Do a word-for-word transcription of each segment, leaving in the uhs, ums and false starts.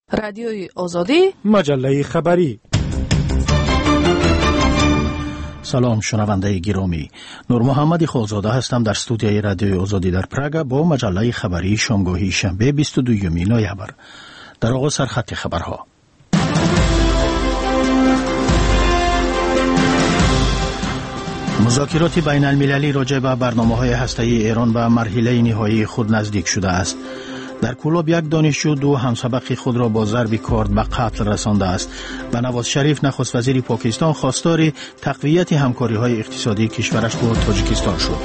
رادیوی آزادی، مجله خبری. سلام شنونده گرامی، نور محمد خالزاده هستم در استودیوی رادیوی آزادی در پراگ با مجله خبری شامگاهی شنبه بیست و دوم نوامبر. در آغاز سرخط خبرها. مذاکرات بین المللی راجع به برنامه‌های هسته‌ای ایران به مرحله نهایی خود نزدیک شده است. در کولاب یک دانشجو دو همسبق خود را با ضرب کارد به قتل رسانده است و نواز شریف نخست وزیر پاکستان خواستار تقویت همکاری‌های اقتصادی کشورش با تاجیکستان شد.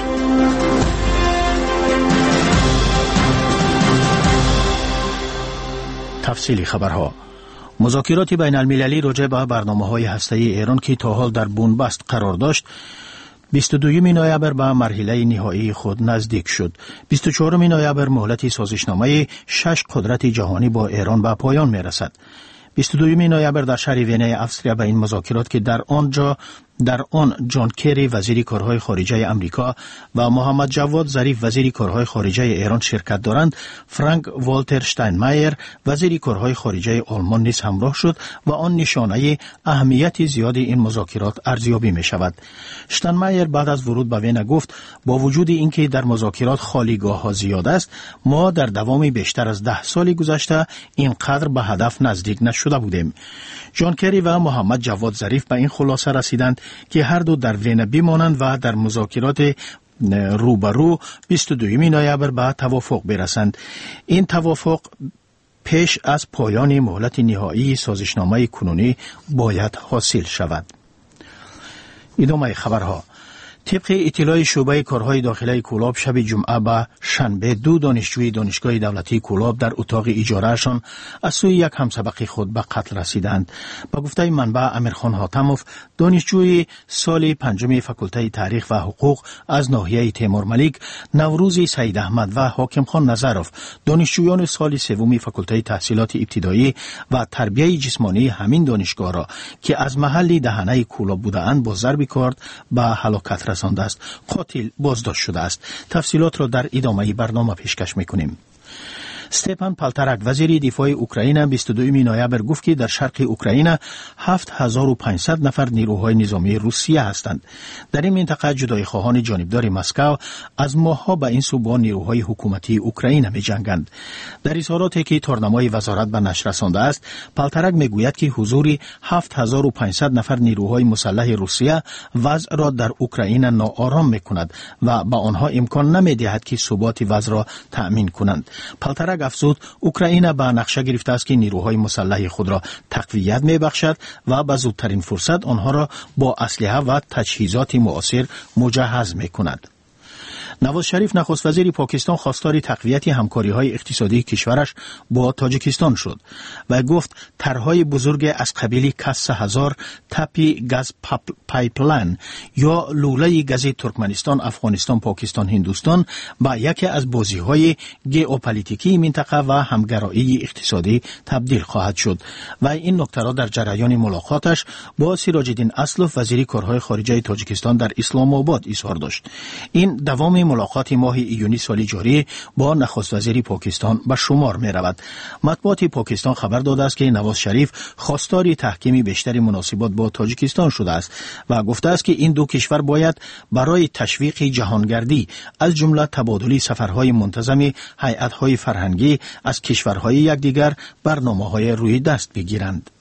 تفصیلی خبرها. مذاکرات بین المللی راجع به برنامه‌های هسته‌ای ایران که تا حال در بنبست قرار داشت بیست و دوم نوامبر به مرحله نهایی خود نزدیک شد. بیست و چهارم نوامبر مهلت سازشنامه شش قدرت جهانی با ایران به پایان می رسد. بیست و دوم نوامبر در شهر وینه افسریا به این مذاکرات که در آنجا در آن جان کری وزیر کارهای خارجه امریکا و محمد جواد ظریف وزیر کارهای خارجه ایران شرکت دارند، فرانک والتر شتاینمایر وزیر کارهای خارجه آلمان نیز همراه شد و آن نشانه اهمیت زیاد این مذاکرات ارزیابی می شود. شتاینمایر بعد از ورود به وینه گفت با وجود اینکه در مذاکرات خالیگاه ها زیاد است، ما در دوام بیشتر از ده سال گذشته اینقدر به هدف نزدیک نشده بودیم. جان کری و محمد جواد ظریف به این خلاصه رسیدند که هر دو در وینه بمانند و در مذاکرات روبرو بیست و دوم نوامبر به توافق برسند. این توافق پیش از پایان مهلت نهایی سازشنامه کنونی باید حاصل شود. ادامه خبرها. طبق اطلاع شعبه کارهای داخلی کولاب شب جمعه به شنبه دو دانشجوی دانشگاه دولتی کولاب در اتاق اجارهشان از سوی یک همسبق خود به قتل رسیدند. با گفته منبع امیرخان حاتموف، دانشجوی سال پنجم فاکولته تاریخ و حقوق از ناحیه تیمور ملیک، نوروز سید احمد و حاکم خان نظروف، دانشجویان سال سوم فاکولته تحصیلات ابتدایی و تربیت جسمانی همین دانشگاه را که از محل دهنه کولاب بودند با ضرب کارد به هلاکت رسانده است. قاتل بازداشت شده است. تفصیلات را در ادامه برنامه پیشکش میکنیم. استپان پالتارک وزیر دفاع اوکراین بیست و دوم نوامبر گفت که در شرق اوکراین هفت هزار و پانصد نفر نیروهای نظامی روسیه هستند. در این منطقه جدای خواهان جانبدار مسکو از ماه‌ها به این سو با نیروهای حکومتی اوکراین می‌جنگند. در اظهاراتی که تارنمای وزارت به نشر رسانده است، پالتارک میگوید که حضور هفت هزار و پانصد نفر نیروهای مسلح روسیه وضع را در اوکراین ناآرام می‌کند و به آنها امکان نمی‌دهد که ثبات وضع را تأمین کنند. پالتارک افزود اوکراین به نقشه گرفته است که نیروهای مسلح خود را تقویت می‌بخشد و به زودترین فرصت آنها را با اسلحه و تجهیزات معاصر مجهز می‌کند. نواز شریف نخست وزیر پاکستان خواستار تقویت همکاری‌های اقتصادی کشورش با تاجیکستان شد و گفت طرح‌های بزرگ از قبیل کسر هزار تپی گاز پایپلاین یا لوله گاز ترکمنستان، افغانستان، پاکستان، هندوستان با یکی از بازی‌های ژئوپلیتیکی منطقه و همگرایی اقتصادی تبدیل خواهد شد و این نکته را در جریان ملاقاتش با سراج الدین اسلوف وزیر کارهای خارجه تاجیکستان در اسلام آباد اظهار داشت. این دوام ملاقات ماه ایونی سال جاری با نخست وزیر پاکستان به شمار می رود. مطبوعات پاکستان خبر داده است که نواز شریف خواستار تحکیم بیشتر مناسبات با تاجیکستان شده است و گفته است که این دو کشور باید برای تشویق جهانگردی از جمله تبادل سفرهای منتظم هیئت‌های فرهنگی از کشورهای یکدیگر برنامه‌های روی دست بگیرند.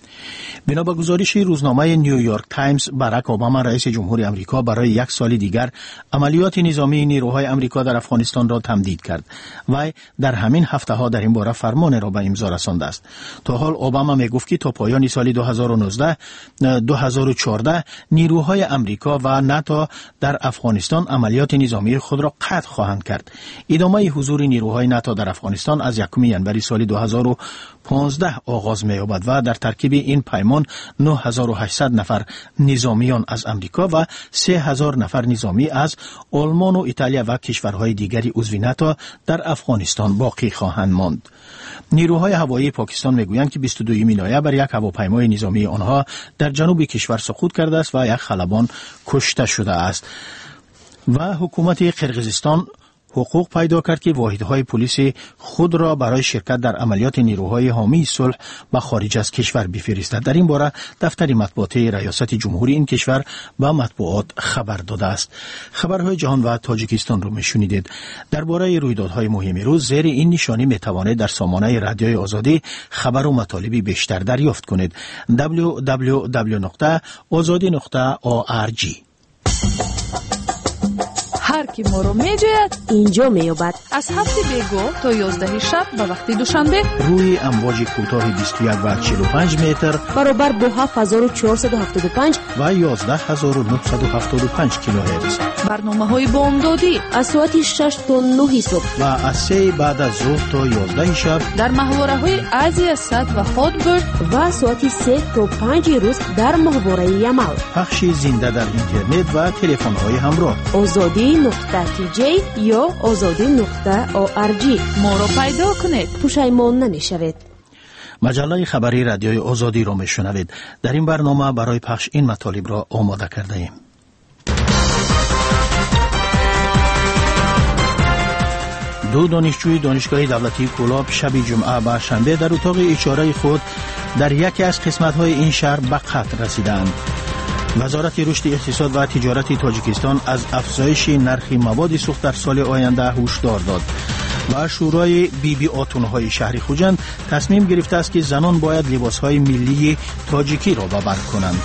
بنا به گزارش روزنامه نیویورک تایمز، باراک اوباما رئیس جمهور آمریکا برای یک سال دیگر عملیات نظامی نیروهای آمریکا در افغانستان را تمدید کرد و در همین هفته ها در این باره فرمان را به امضا رسانده است. تا حال اوباما می گفت که تا پایان سال دو هزار و نوزده دو هزار و چهارده نیروهای آمریکا و ناتو در افغانستان عملیات نظامی خود را قطع خواهند کرد. ادامه حضور نیروهای ناتو در افغانستان از یکم ژانویه سال دو هزار و پانزده آغاز می یابد و در ترکیب این پیمان نه هزار و هشتصد نفر نظامیان از امریکا و سه هزار نفر نظامی از آلمان و ایتالیا و کشورهای دیگری عضو ناتو در افغانستان باقی خواهند ماند. نیروهای هوایی پاکستان میگویند که بیست و دوم نوامبر یک هواپیمای نظامی آنها در جنوب کشور سقوط کرده است و یک خلبان کشته شده است و حکومت قرقیزستان حقوق پیدا کرد که واحدهای پلیس خود را برای شرکت در عملیات نیروهای حامی صلح به خارج از کشور بفرستد. در این باره دفتر مطبوعاتی ریاست جمهوری این کشور به مطبوعات خبر داده است. خبرهای جهان و تاجیکستان رو میشنیدید. درباره رویدادهای مهم روز زیر این نشانی میتوانید در سامانه رادیوی آزادی خبر و مطالبی بیشتر دریافت کنید. دبلیو دبلیو دبلیو نقطه آزادی نقطه او آر جی. هر کی ما رو میجوید اینجا میابد. از هفت بیگو تا یازده شب به وقت دوشنبه روی امواج کوتاه بیست و یک و چهل و پنج متر برابر با هفت هزار و چهارصد و هفتاد و پنج و یازده هزار و نهصد و هفتاد و پنج کیلوهرتز. برنامه های بامدادی از ساعت شش تا نه صبح و از سه بعد از ظهر تا یازده شب در محوره های آزیا صد و هاتبرد و ساعت سه تا پنج روز در محوره یمل. پخش زنده در اینترنت و تلفن های همراه. آزادی نقطه تی جی یا آزادی نقطه او آر جی. ما رو پیدا کنید، پشیمان نمیشوید. مجله خبری رادیوی آزادی را میشنوید. در این برنامه برای پخش این مطالب را آماده کرده ایم. دو دانشجوی دانشگاه دولتی کولاب شب جمعه به شنبه در اتاق اجاره خود در یکی از قسمت‌های این شهر به قتل رسیدند. وزارت رشد اقتصاد و تجارت تاجیکستان از افزایش نرخ مواد سوخت در سال آینده هشدار داد و شورای بی بی آتون‌های شهر خوجند تصمیم گرفته است که زنان باید لباس‌های ملی تاجیکی را به بر کنند.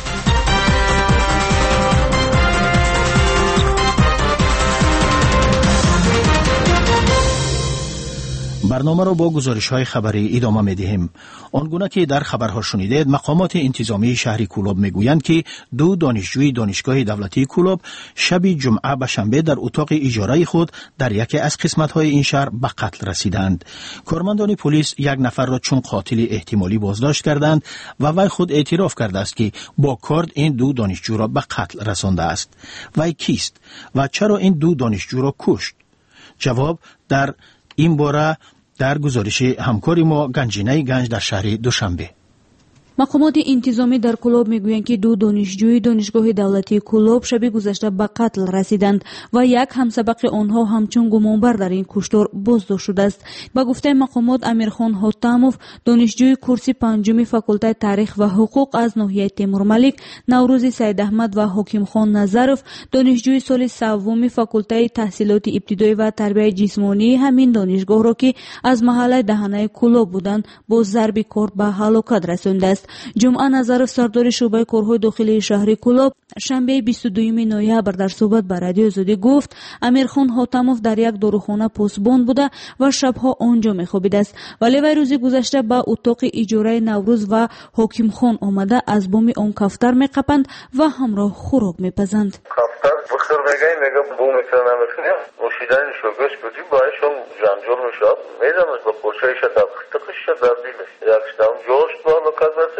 برنامه را با گزارش‌های خبری ادامه می‌دهیم. آنگونه که در خبرها شنیدید، مقامات انتظامی شهر کولاب میگویند که دو دانشجوی دانشگاه دولتی کولاب شب جمعه به شنبه در اتاق اجاره خود در یکی از قسمت‌های این شهر به قتل رسیدند. کارمندان پلیس یک نفر را چون قاتل احتمالی بازداشت کردند و وی خود اعتراف کرده است که با کارد این دو دانشجو را به قتل رسانده است. وی کیست و چرا این دو دانشجو را کشت؟ جواب در این باره در گزارش همکاری ما گنجینه گنج در شهر دوشنبه. مقامات انتظامی در کولاب میگویند که دو دانشجوی دانشگاه دولتی کولاب شب گذشته به قتل رسیدند و یک همسبق آنها همچون گمانبر در این کشتار بازداشت شده است. با گفته مقامات امیرخان حاتموف دانشجوی کورس پنجم فاکولته تاریخ و حقوق از ناحیه تیمورملک، نوروز سید احمد و حکیم خان نظروف دانشجوی سال سوم فاکولته تحصیلات ابتدایی و تربیت جسمانی همین دانشگاه را که از محله دهنه کولاب بودند با ضرب کارد به هلاکت رسانده است. جمعه نظروف سردار شعبه کارهای داخلی شهر کولاب شنبه بیست و دوم نوامبر در صحبت با رادیو آزادی گفت امیرخان حاتموف در یک داروخانه پاسبان بوده و شبها آنجا میخوابیده است، ولی وی روز گذشته به اتاق اجاره نوروز و حکیم خان آمده از بوم آن کفتر میقپند و همراه خوراک میپزند. کفتر بخیر میگه میگه بوم میکنه میکنه نوشیدن شوگش بودی باهاشون جنجال میشد میدونم با پوشش شد تقش شد دیگه یکشتم جوش با مکازات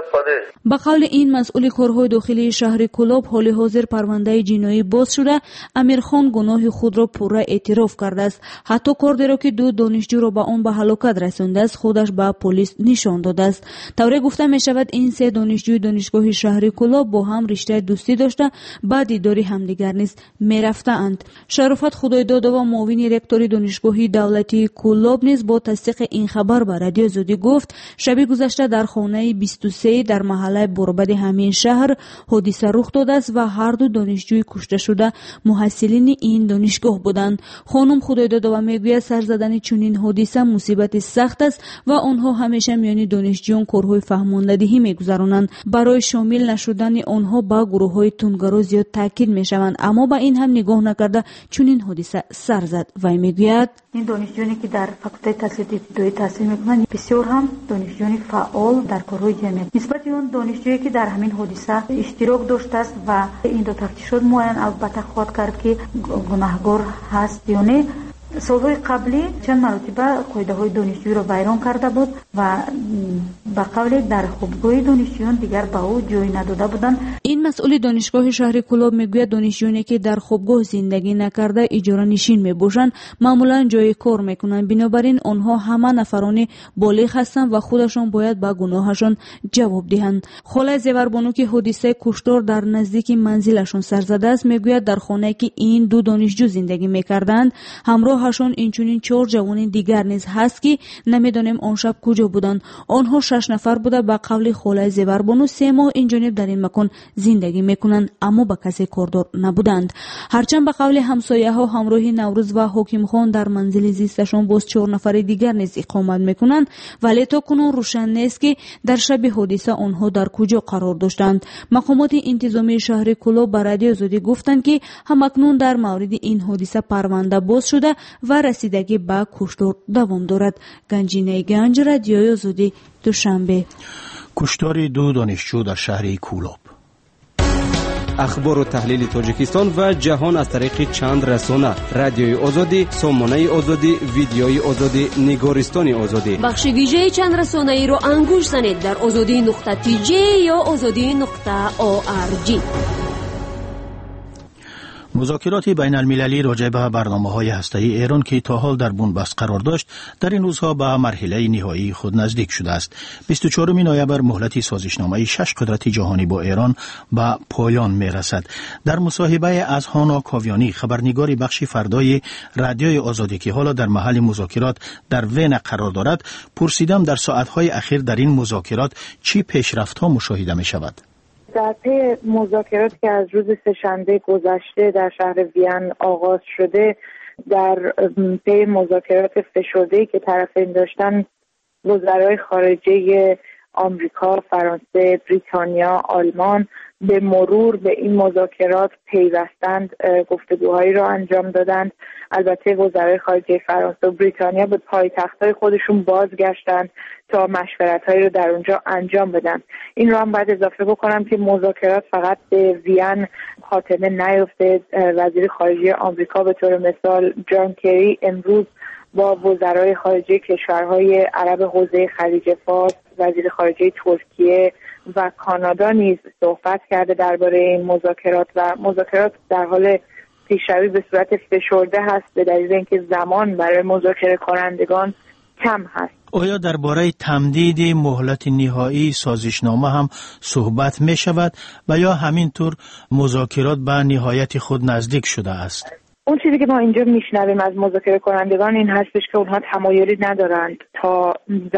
با قول این مسئول کارهای داخلی شهر کولاب حال حاضر پرونده جنایی باز شده. امیرخان گناه خود را پورا اعتراف کرده است. حتی کاردی را که دو دانشجو را به آن به هلاکت رسانده است خودش به پلیس نشان داده است. طوری گفته می شود این سه دانشجوی دانشگاه شهر کولاب با هم رشته دوستی داشته بعد دیدار همدیگر نیز می رفتند. شرافت خدایداد و معاون رکتور دانشگاه دولتی کولاب نیز با تصدیق این خبر به رادیو آزادی گفت شب گذشته در خانه بیست و سه در محله بربد همین شهر حادثه رخ داده است و هر دو دانشجوی کشته شده محصلین این دانشگاه بودند. خانم خدایداد و میگوید سر زدن چنین حادثه مصیبت سخت است و آنها همیشه میان دانشجویان کارهای فهماندهی میگذرانند. برای شامل نشدن آنها با گروه‌های تندگرا زیاد تاکید میشوند، اما با این هم نگاه نکرده چنین حادثه سر زد. و میگوید این دانشجویانی که در فاکولته تحصیلات ابتدایی تحصیل میکنند بسیار هم دانشجویان فعال در کارهای جمعیت نسبت اون دانشجویی که در همین حادثه اشتراک داشته است و این دو تفتیشات معین البته خواهد کرد که گناهکار هست یا نه. سالهای قبلی چند مرتبه قاعده های دانشجویی را ویران کرده بود و به قول در خوابگاه دانشجویان دیگر به او جای نداده بودند. این مسئول دانشگاه شهر کلاب میگوید دانشجویانی که در خوابگاه زندگی نکرده اجاره نشین میباشند معمولا جای کار میکنند، بنابراین آنها همه نفران بالغ هستند و خودشان باید به گناهشان جواب دهند. خاله زیوربانو که حادثه کشتار در نزدیک منزلشان سر زده است میگوید در خانه که این دو دانشجو زندگی میکردند همراهشان اینچنین چهار جوان دیگر نیز هست که نمیدانیم آن شب کجا بودند. آنها شش نفر بوده. به قول خاله زیوربانو سه ماه این جانب در این مکان زندگی میکنند اما به کسی کاردار نبودند. هرچند به قول همسایه ها همراه نوروز و حکیم خان در منزل زیستشان باز چهار نفر دیگر نیز اقامت میکنند، ولی تا کنون روشن نیست که در شب حادثه آنها در کجا قرار داشتند. مقامات انتظامی شهر کلاب به رادیو آزادی گفتند که همکنون در مورد این حادثه پرونده باز شده و رسیدگی به کشتار دوام دارد. گنجینه گنج، رادیو آزادی، دوشنبه. کشتار دو دانشجو در شهر کولاب. اخبار و تحلیل تاجیکستان و جهان از طریق چند رسانه: رادیوی آزادی، سامانه آزادی، ویدیوی آزادی، نگارستان آزادی. بخش ویژه چند رسانه ای رو انگوش زنید در آزادی نقطه تی جی یا آزادی نقطه او آر جی. مذاکرات بین المللی راجع به برنامه‌های هسته‌ای ایران که تا حال در بنبست قرار داشت در این روزها به مرحله نهایی خود نزدیک شده است. بیست و چهارم نوامبر مهلت سازشنامه شش قدرت جهانی با ایران به پایان می‌رسد. در مصاحبه از هانا کاویانی، خبرنگار بخش فردای رادیوی آزادی که حالا در محل مذاکرات در وین قرار دارد، پرسیدم در ساعت‌های اخیر در این مذاکرات چی پیشرفت‌ها مشاهده می‌شود. در پی مذاکرات که از روز سه‌شنبه گذشته در شهر وین آغاز شده، در پی مذاکرات فشرده‌ای که طرفین داشتن، وزرای خارجه آمریکا، فرانسه، بریتانیا، آلمان به مرور به این مذاکرات پیوستند، گفتگوهایی را انجام دادند. البته وزرای خارجه فرانسه و بریتانیا به پایتخت‌های خودشون بازگشتند تا مشورت‌هایی رو در اونجا انجام بدن. این رو هم باید اضافه بکنم که مذاکرات فقط به وین خاتمه نیفته. وزیر خارجه آمریکا به طور مثال جان کری امروز با وزرای خارجه کشورهای عرب حوزه خلیج فارس، وزیر خارجه ترکیه و کانادا نیز صحبت کرده درباره این مذاکرات و مذاکرات در حال پیشروی به صورت فشرده هست به دلیل اینکه زمان برای مذاکره کنندگان کم هست. آیا درباره تمدید مهلت نهایی سازشنامه هم صحبت می شود و یا همینطور مذاکرات به نهایت خود نزدیک شده است؟ اون چیزی که ما اینجا میشنویم از مذاکره کنندگان این هستش که اونها تمایلی ندارند تا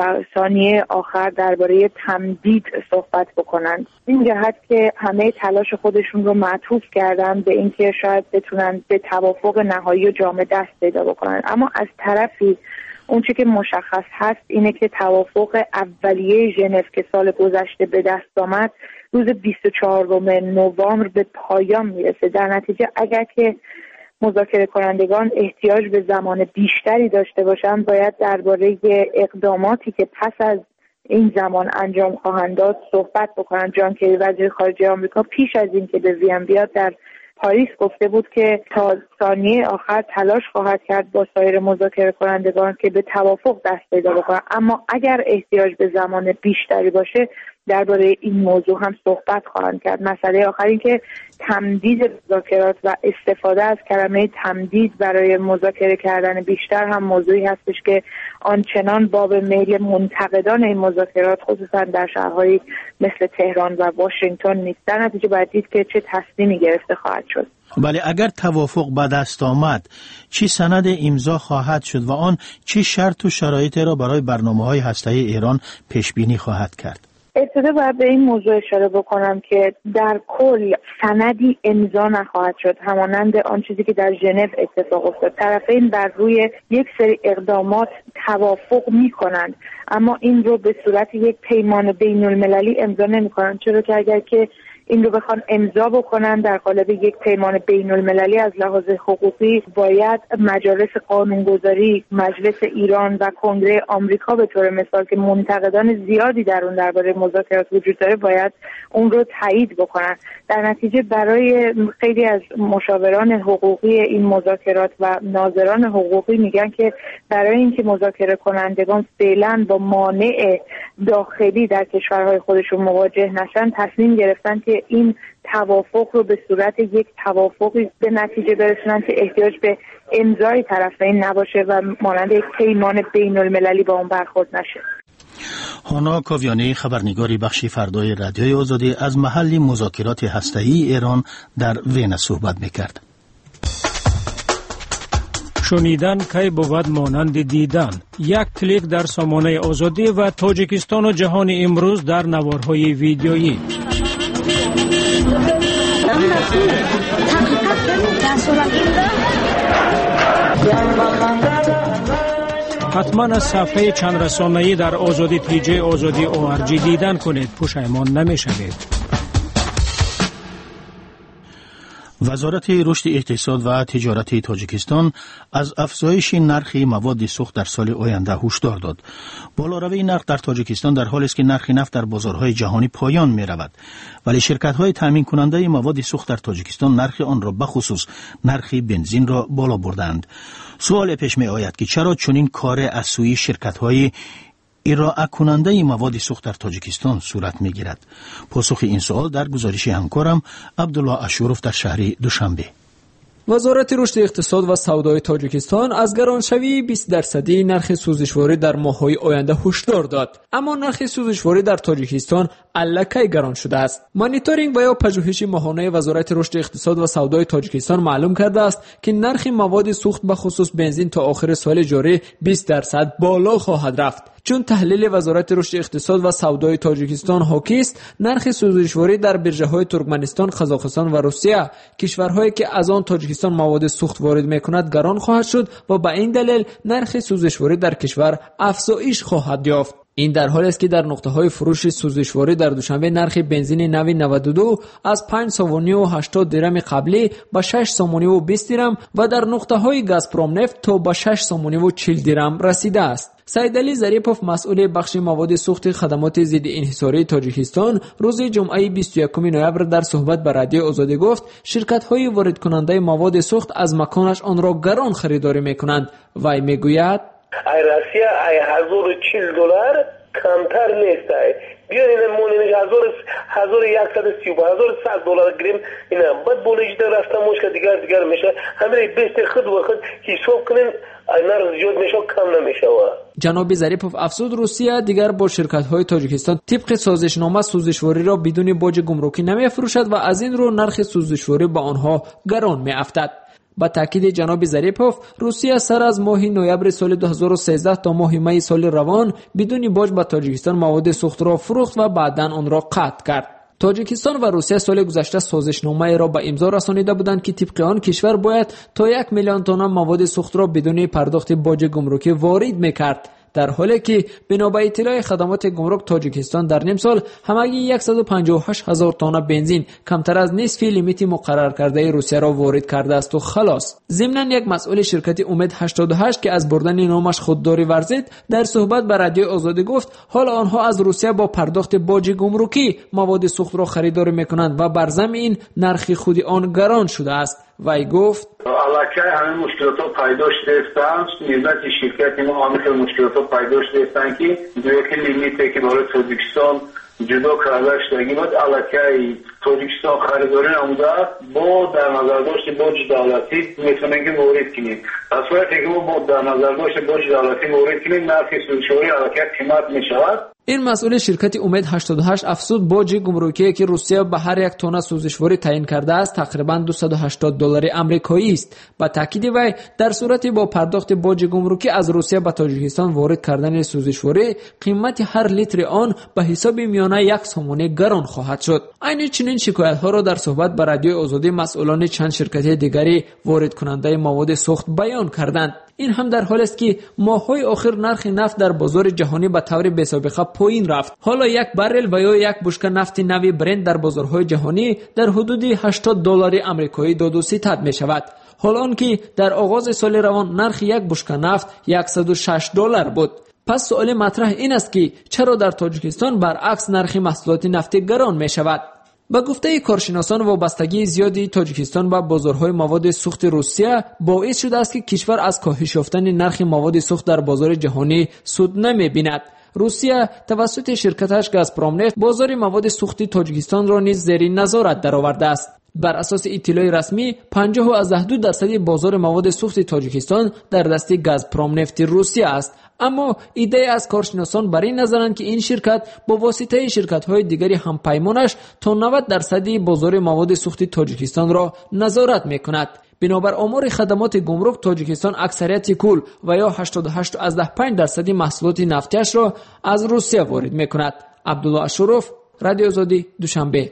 ثانیه آخر درباره تمدید صحبت بکنند. این جهت که همه تلاش خودشون رو معطوف کردن به اینکه شاید بتونن به توافق نهایی و جامع دست پیدا بکنن، اما از طرفی اون چیزی که مشخص هست اینه که توافق اولیه ژنو که سال گذشته به دست آمد روز بیست و چهارم نوامبر به پایان میرسه. در نتیجه اگر که مذاکره کنندگان احتیاج به زمان بیشتری داشته باشند، باید درباره اقداماتی که پس از این زمان انجام خواهند داد صحبت بکنند. جان کری وزیر خارجه آمریکا پیش از این که به وین بیاد در پاریس گفته بود که تا ثانیه آخر تلاش خواهد کرد با سایر مذاکره کنندگان که به توافق دست پیدا بکنند، اما اگر احتیاج به زمان بیشتری باشه درباره این موضوع هم صحبت خواهند کرد. مسئله آخر این که تمدید مذاکرات و استفاده از کلمه تمدید برای مذاکره کردن بیشتر هم موضوعی هستش که آنچنان باب میل منتقدان این مذاکرات خصوصا در شهرهایی مثل تهران و واشنگتن نیست. در نتیجه باید دید که چه تصمیمی گرفته خواهد شد. بله، اگر توافق به دست آمد چی سند امضا خواهد شد و آن چی شرط و شرایط را برای برنامه‌های هسته‌ای ایران پیش بینی خواهد کرد؟ ابتدا باید به این موضوع اشاره بکنم که در کل سندی امضا نخواهد شد، همانند آن چیزی که در ژنو اتفاق افتاد. طرفین بر روی یک سری اقدامات توافق می‌کنند، اما این رو به صورت یک پیمان بین‌المللی امضا نمی‌کنند، چرا که اگر که این رو بخوان امضا بکنن در قالب یک پیمان بین المللی از لحاظ حقوقی، باید مجالس قانونگذاری، مجلس ایران و کنگره آمریکا به طور مثال که منتقدان زیادی در اون درباره مذاکرات وجود داره باید اون رو تایید بکنن. در نتیجه برای خیلی از مشاوران حقوقی این مذاکرات و ناظران حقوقی میگن که برای اینکه مذاکره کنندگان فعلا با مانع داخلی در کشورهای خودشون مواجه نشن، تصمیم گرفتن که این توافق رو به صورت یک توافقی به نتیجه برسونن که احتیاج به امضای طرفین نباشه و مانند یک پیمان بین المللی با اون برخورد نشه. هانا کاویانی، خبرنگاری بخش فردای رادیوی آزادی، از محل مذاکرات هسته‌ای ایران در وین صحبت می‌کرد. شنیدن کی بود مانند دیدن. یک کلیک در سامانه آزادی و تاجیکستان و جهان امروز در نوارهای ویدیویی. حتما از صفحه چند رسانه‌ای در آزادی تی جی آزادی او آر جی دیدن کنید، پشیمان نمی‌شوید. وزارت رشد اقتصاد و تجارت تاجیکستان از افزایش نرخ مواد سوخت در سال آینده هشدار داد. بالاروی نرخ در تاجیکستان در حالی است که نرخ نفت در بازارهای جهانی پایان می رود، ولی شرکت‌های تامین کننده مواد سوخت در تاجیکستان نرخ آن را بخصوص نرخ بنزین را بالا بردند. سوال پیش می آید که چرا چنین کار از سوی شرکت‌های ارائه کننده مواد سوخت در تاجیکستان صورت می گیرد؟ پاسخ این سوال در گزارش همکارم عبدالله اشوروف در شهر دوشنبه. وزارت رشد اقتصاد و سودای تاجیکستان از گرانشوی بیست درصدی نرخ سوزشواری در ماه‌های آینده هشدار داد، اما نرخ سوزشواری در تاجیکستان الکی گران شده است. مانیتورینگ و یا پژوهش ماهانه وزارت رشد اقتصاد و سودای تاجیکستان معلوم کرده است که نرخ مواد سوخت به خصوص بنزین تا آخر سال جاری بیست درصد بالا خواهد رفت. چون تحلیل وزارت رشد اقتصاد و سودای تاجیکستان حاکی است، نرخ سوزشواری در برج‌های ترکمنستان، قزاقستان و روسیه، کشورهایی که از آن تاجیکستان مواد سوخت وارد می‌کند، گران خواهد شد و به این دلیل نرخ سوزشواری در کشور افزایش خواهد یافت. این در حالی است که در نقطه‌های فروش سوزشواری در دوشنبه نرخ بنزین نوی نود و دو از پنج سومانی و هشتاد درم قبلی به شش سومانی و بیست درم و در نقطه‌های گازپروم نفت تا به شش سومانی و چهل درم رسیده است. سیدعلی ظریپوف، مسئول بخش مواد سوخت خدمات ضد انحصاری تاجیکستان، روز جمعه بیست و یکم نوامبر در صحبت با رادیو آزادی گفت شرکت‌های وارد کننده مواد سوخت از مکانش آن را گران خریداری می‌کنند. وی میگوید ای روسیه ای هزار و چهل دلار کمتر نیست. بیاین مونینش هزار هزار و یکصد و سی و هزار و صد دلار گریم اینا بعد بولجی در رفتم مشکل دیگر دیگر میشه. همین بیست خود وقت حساب کنین نرخ زیاد میشه کم نمیشه. جناب ظریپوف افزود روسیه دیگر با شرکت‌های تاجیکستان طبق سازشنامه سوزشواری را بدون باج گمرکی نمی‌فروشد و از این رو نرخ سوزشواری با آنها گران می‌افتد. با تاکید جناب ظریپوف، روسیه سر از ماه نوامبر سال دو هزار و سیزده تا ماه می سال روان بدون باج به تاجیکستان مواد سوخت را فروخت و بعداً آن را قطع کرد. تاجیکستان و روسیه سال گذشته سازشنامه را به امضا رسانیده بودند که طبق آن کشور باید تا یک میلیون تن مواد سوخت را بدون پرداخت باج گمرکی وارد می‌کرد، در حالی که بنا به اطلاع خدمات گمرک تاجیکستان در نیم سال همگی صد و پنجاه و هشت هزار تن بنزین کمتر از نصف لیمیت مقرر کرده روسیه را وارد کرده است و خلاص. ضمن یک مسئول شرکت امید هشتاد و هشت که از بردن نامش خودداری ورزید در صحبت با رادیو آزادی گفت حال آنها از روسیه با پرداخت باج گمرکی مواد سوخت را خریداری میکنند و بر ضمن این نرخ خود آن گران شده است. وی گفت علاقه همین مشکلات ها پیدا شده است. نسبت شرکت ما همین مشکلات ها پیدا شده است که دوی که لیمیتی که برای تاجیکستان جدا کرده شدگی بود علاقه تاجیکستان خریداری نموده با در نظر داشت باج دولتی میتونن که وارد کنیم. از صورتی که ما با در نظر داشت باج دولتی وارد کنیم نرخ سوزشواری علاقه قیمت میشود. این مسئول شرکت امید هشتاد و هشت افزود باج گمرکی که روسیه به هر یک تن سوزشواری تعیین کرده است تقریبا دویست و هشتاد دلار آمریکایی است. با تاکید وی در صورتی با پرداخت باج گمرکی از روسیه به تاجیکستان وارد کردن سوزشواری قیمت هر لیتر آن به حساب میانه یک سومانی گران خواهد شد. عین چنین شکایت ها را در صحبت با رادیوی آزادی مسئولان چند شرکت دیگری وارد کننده مواد سوخت بیان کردند. این هم در حالی است که ماه‌های آخر نرخ نفت در بازار جهانی به طور بی‌سابقه پایین رفت. حالا یک بارل و یا یک بشکه نفت نوی برند در بازارهای جهانی در حدود هشتاد دلار آمریکایی داد و ستد می شود. حالا آنکه در آغاز سال روان نرخ یک بشکه نفت صد و شش دلار بود. پس سوال مطرح این است که چرا در تاجیکستان برعکس نرخ محصولات نفتی گران می شود؟ با گفته کارشناسان، وابستگی زیادی تاجیکستان به بازارهای مواد سوخت روسیه باعث شده است که کشور از کاهش یافتن نرخ مواد سوخت در بازار جهانی سود نمی‌بیند. روسیه توسط شرکتش گازپروم نفت بازار مواد سوخت تاجیکستان را نیز زیر نظارت درآورده است. بر اساس اطلاع رسمی پنجاه و از دو درصد بازار مواد سوخت تاجیکستان در دست گازپروم نفت روسیه است. اما ایده از کارشناسان بر این نظرند که این شرکت با واسطه شرکت‌های دیگری هم پیمانش تا نود درصد بازار مواد سوخت تاجیکستان را نظارت می‌کند. بنابر آمار خدمات گمرک، تاجیکستان اکثریت کل و یا هشتاد و هشت و پنج درصد محصولات نفتیش را از روسیه وارد می‌کند. عبدالله اشرف، رادیو آزادی، دوشنبه.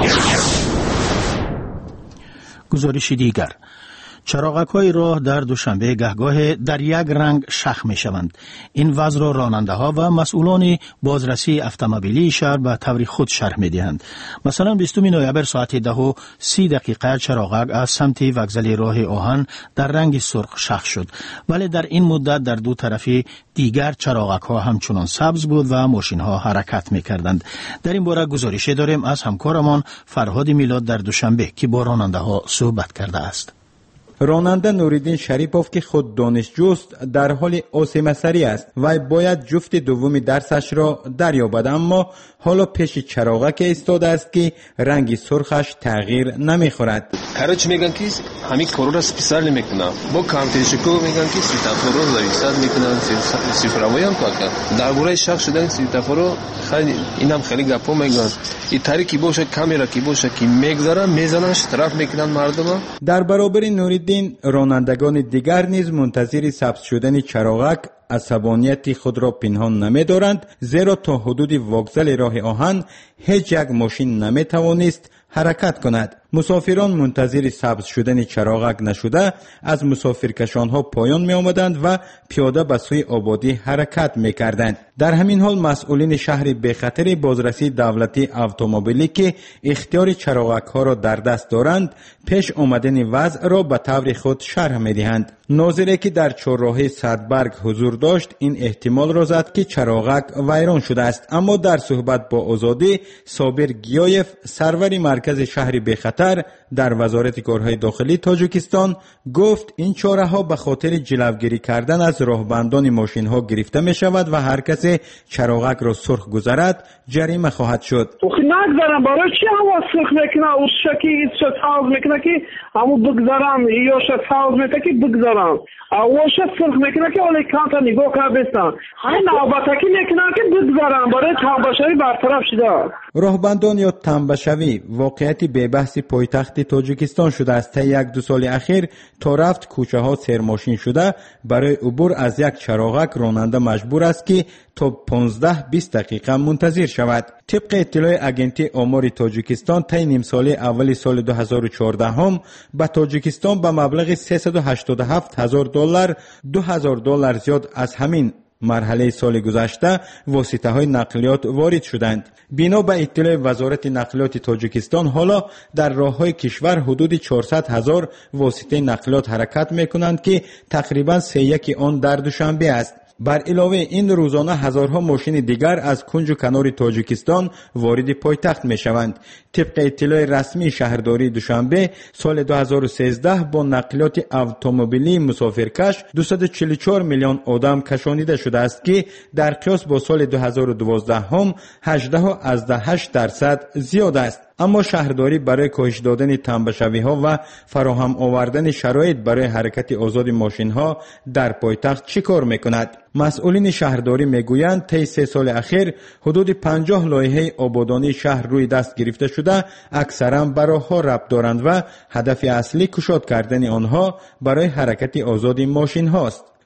گزارش دیگر: چراغک‌های راه در دوشنبه گهگاه در یک رنگ شخ می‌شوند. این وضع را راننده‌ها و مسئولان بازرسی اتومبیلی شهر به طور خود شرح می‌دهند. مثلا بیستم نوامبر ساعت ده و سی دقیقه چراغک از سمت وکزل راه آهن در رنگ سرخ شخ شد، ولی در این مدت در دو طرف دیگر چراغک‌ها همچنان سبز بود و ماشین‌ها حرکت می‌کردند. در این باره گزارش داریم از همکارمان فرهاد میلاد در دوشنبه که با راننده‌ها صحبت کرده است. راننده نوریدین شریپوف که خود دانشجوست در حال اوسیمه سری است و باید جفت دومی درسش را دریابد، اما حالا پیش چراغک ایستاده است که رنگ سرخش تغییر نمیخورد. کارچ میگن که همین کارو را اسپیشال میکنن، با کامپیوترشکو میگن که سیتافور رو ریسات میکنن، سیفراوی هم پاکن. درباره شخص شدن سیتافور رو خیلی اینم خیلی گپا میگن. این طریقی باشه کامera کی باشه که میگذارن میزنن طرف میکنن مردم. در برابر نوریدین رانندگان دیگر نیز منتظر سبز شدن چراغک عصبانیت خود را پنهان نمی‌دارند، زیرا تا حدود وکزل راه آهن هیچ یک ماشین نمی‌توانست حرکت کند. مسافران منتظر سبز شدن چراغک نشده از مسافرکشان‌ها پایان می آمدند و پیاده به سوی آبادی حرکت می کردند. در همین حال مسئولین شهر به خطر بازرسی دولتی اتومبیلی که اختیار چراغک‌ها را در دست دارند پیش آمدن وضع را به طور خود شرح می دهند. ناظری که در چهارراه صدبرگ حضور داشت این احتمال را زد که چراغک ویران شده است، اما در صحبت با آزادی صابر گیایف سرور مرکز شهر به خطر در وزارت کارهای داخلی تاجیکستان گفت این چاره ها به خاطر جلوگیری کردن از راهبندان ماشین ها گرفته می شود و هر کسی چراغک را سرخ گذارد جریمه خواهد شد. نگذارم برای چی هوا سرخ میکنه او شکی این شد ساز میکنه که همو بگذارم یا شد ساز میکنه که بگذارم او شد سرخ میکنه که اولی کانتا نگاه که بستن این نوبتکی میکنه که بگذارم برای تنبشوی برطرف شده. راهبندان یا تنبشوی واقعیتی به بحث پایتخت تاجیکستان شده است. تا یک دو سال اخیر تا رفت کوچه ها سرماشین شده، برای عبور از یک چراغک راننده مجبور است که تا پانزده بیست دقیقه منتظر شود. طبق اطلاع اگنتی آمار تاجیکستان طی نیم سال اول سال دو هزار و چهارده هم به تاجیکستان به مبلغ سیصد و هشتاد و هفت هزار دلار دو هزار دلار زیاد از همین مرحله سال گذشته واسطه های نقلیات وارد شدند. بنا به اطلاع وزارت نقلیات تاجیکستان حالا در راه های کشور حدود چهارصد هزار واسطه نقلیات حرکت می کنند که تقریبا سه یک آن در دوشنبه است. بر علاوه این روزانه هزارها ماشین دیگر از کنج و کنار تاجیکستان وارد پایتخت می شوند. طبق اطلاع رسمی شهرداری دوشنبه سال دو هزار و سیزده با نقلیات اتومبیلی مسافرکش دویست و چهل و چهار میلیون آدم کشانیده شده است که در قیاس با سال دو هزار و دوازده هم هجده و هشت درصد زیاد است. اما شهرداری برای کاهش دادن تنبشوی ها و فراهم آوردن شرایط برای حرکت آزاد ماشین ها در پایتخت چی کار میکند؟ مسئولین شهرداری میگویند طی سه سال اخیر حدود پنجاه لایحه آبادانی شهر روی دست گرفته شده، اکثرا به راه‌ها ربط دارند و هدف اصلی کشاد کردن آنها برای حرکت آزاد ماشین هاست.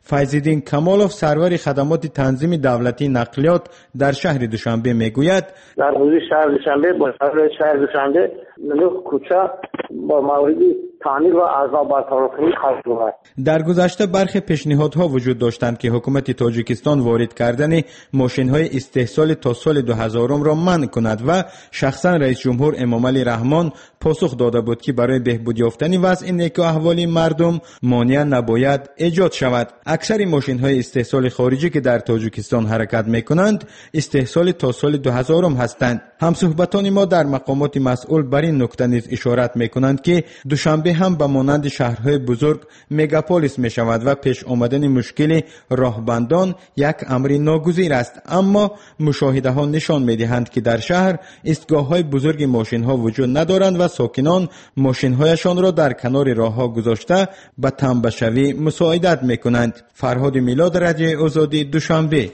فیض‌الدین کمالوف سرور خدمات تنظیم دولتی نقلیات در شهر دوشنبه میگوید در حوزه شهر دوشنبه با شهر دوشنبه نه کوچه با مورد تعمیر و اعضا برطرفی خواهد بود. در گذشته برخی پیشنهادها وجود داشتند که حکومت تاجیکستان وارد کردن ماشین‌های استحصال تا سال دو هزار را منع کند و شخصا رئیس جمهور امامعلی رحمان پاسخ داده بود که برای بهبود یافتن وضع نیک و احوال مردم مانع نباید ایجاد شود. اکثر ماشین‌های استحصال خارجی که در تاجیکستان حرکت می‌کنند استحصال تا سال دو هزار هستند. همصحبتان ما در مقامات مسئول بر این نکته نیز اشارت می‌کنند که دوشنبه هم به مانند شهرهای بزرگ مگاپولیس می شود و پیش آمدن مشکل راهبندان یک امر ناگزیر است، اما مشاهده ها نشان می دهند که در شهر ایستگاه های بزرگ ماشین ها وجود ندارند و ساکنان ماشین هایشان را در کنار راه ها گذاشته به تنبشوی مساعدت می کنند. فرهاد میلاد، رادیوی آزادی، دوشنبه.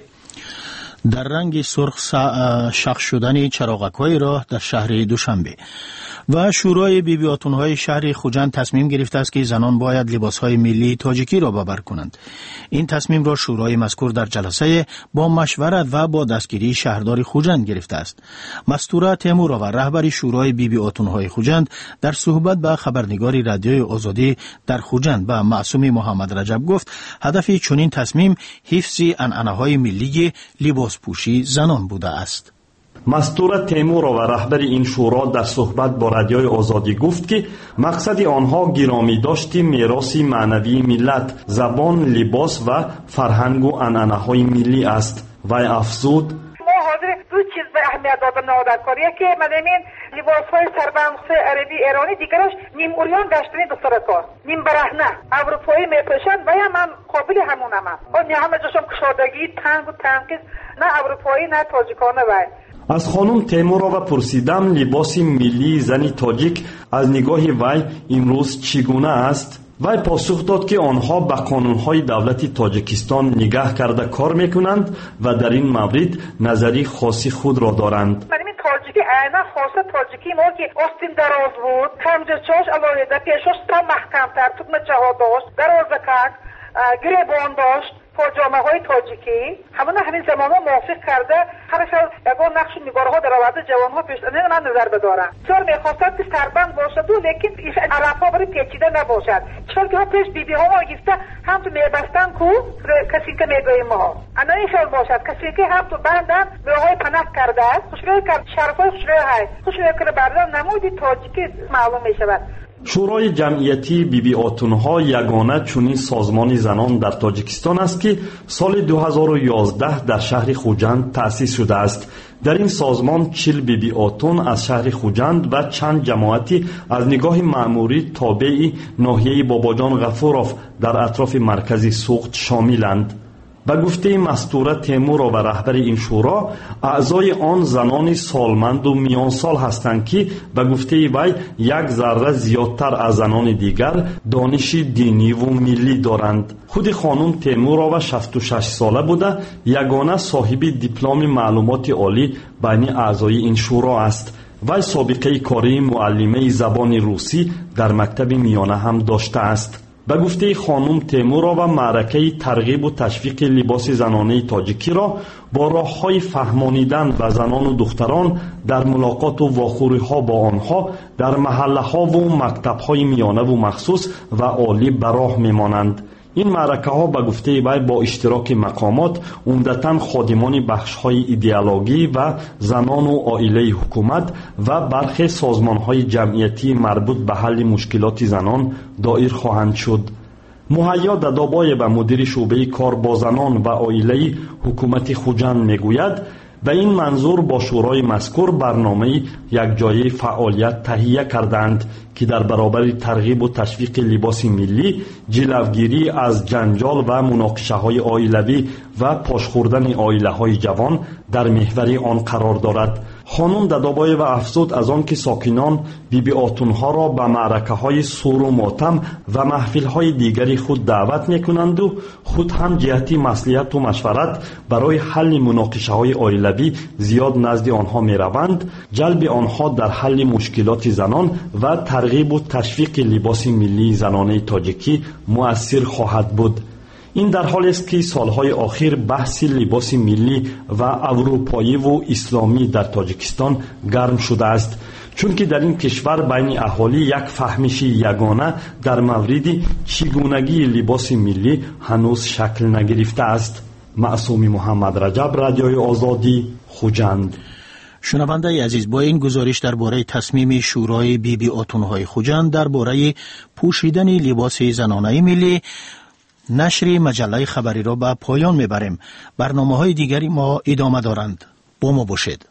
در رنگ سرخ شخص شدن چراغک‌های راه در شهر دوشنبه و شورای بی بی آتون‌های شهر خوجند تصمیم گرفته است که زنان باید لباس‌های ملی تاجیکی را ببر کنند. این تصمیم را شورای مذکور در جلسه با مشورت و با دستگیری شهردار خوجند گرفته است. مستوره تیمورова رهبر شورای بی بی آتون‌های خوجند در صحبت با خبرنگاری رادیوی آزادی در خوجند با معصوم محمد رجب گفت هدف چنین تصمیم حفظ عنعنه‌های ملی لباس پوشی زنان بوده است. مستوره تیمورова رهبر این شورا در صحبت با رادیوی آزادی گفت که مقصد آنها گرامی داشتی میراث معنوی ملت، زبان، لباس و فرهنگ و عنعنه‌های ملی است. و افزود ما حاضر دو چیز به اهمیت دادن نهادکاریه که مدامین لباس‌های سربنخ عربی ایرانی دیگرش نیم اوریان گشتنی دختر کار نیم برهنه اروپایی میپوشند و یا من قابل همونم اون همه جاشم کشادگی تنگ و تنگ نه اروپایی نه تاجیکانه وای. از خانم تیمورова پرسیدم لباس ملی زنی تاجیک از نگاه وی امروز چگونه است. وی پاسخ داد که آنها به قانونهای دولت تاجیکستان نگاه کرده کار میکنند و در این مورد نظری خاصی خود را دارند. تاجیکی عینا خاصه تاجیکی ما که آستین دراز بود، کمجرچاش علاوه پیشش تا محکمتر تکمه جهاد داشت، درازکک، گریبان داشت. پاجامه های تاجیکی همون همین زمان ها موافق کرده هر سال یگان نقش نگارها در آورده جوان ها پیش من نظر بدارم. چون میخواستند که سربند باشد و لیکن عرب ها برای پیچیده نباشد. چون که ها پیش بی بی ها ما گفته هم تو میبستن کو کسی که میگویم ما انا این شال باشد کسی که هم تو بندن به های پناه کرده است خوشروی کرد شرف های خوشروی های خوشروی کرده بردن نمودی تاجیکی معلوم میشود. شورای جمعیتی بی بی آتون‌ها یگانه چنین سازمان زنان در تاجیکستان است که سال دو هزار و یازده در شهر خوجند تأسیس شده است. در این سازمان چهل بی بی آتون از شهر خوجند و چند جماعتی از نگاه مأموری تابع ناحیه باباجان غفوروف در اطراف مرکز سوخت شاملند. به گفته مستوره تیمورova رهبر این شورا اعضای آن زنان سالمند و میان سال هستند که به گفته وی یک ذره زیادتر از زنان دیگر دانش دینی و ملی دارند. خود خانم تیمورova شصت و شش ساله بوده یگانه صاحب دیپلم معلومات عالی بین اعضای این شورا است. وی سابقه کاری معلمه زبان روسی در مکتب میانه هم داشته است. به گفته خانم تیمورova معرکه ترغیب و تشویق لباس زنانه تاجیکی را با راه‌های فهمانیدن به زنان و دختران در ملاقات و واخوری‌ها با آنها در محله‌ها و مکتب‌های میانه و مخصوص و عالی به راه می‌مانند. این معرکه ها به گفته وی با اشتراک مقامات عمدتاً خادمان بخش های ایدئولوژی و زنان و عائله حکومت و برخی سازمان های جمعیتی مربوط به حل مشکلات زنان دایر خواهند شد. مهیا ددابای به مدیر شعبه کار با زنان و عائله حکومت خوجند میگوید و این منظور با شورای مذکور برنامه یک جایه فعالیت تهیه کردند که در برابر ترغیب و تشویق لباس ملی، جلوگیری از جنجال و مناقشه های عائلوی و پاش خوردن عائله های جوان در محور آن قرار دارد. خانم ددابای و افزود از آن که ساکنان بی بی آتونها را به معرکه های سور و ماتم و محفل های دیگری خود دعوت می کنند و خود هم جهتی مصلحت و مشورت برای حل مناقشه های عائلوی زیاد نزد آنها می روند. جلب آنها در حل مشکلات زنان و ترغیب و تشویق لباس ملی زنانه تاجیکی مؤثر خواهد بود. این در حالی است که سالهای اخیر بحث لباس ملی و اروپایی و اسلامی در تاجیکستان گرم شده است، چون که در این کشور بین اهالی یک فهمش یگانه در مورد چگونگی لباس ملی هنوز شکل نگرفته است. معصومی محمد رجب، رادیوی آزادی، خوجند. شنونده عزیز، با این گزارش درباره تصمیم شورای بی بی آتونهای خوجند درباره پوشیدن لباس زنانه ملی نشر مجله خبری را به پایان میبریم. برنامه‌های دیگری ما ادامه دارند. با ما باشید.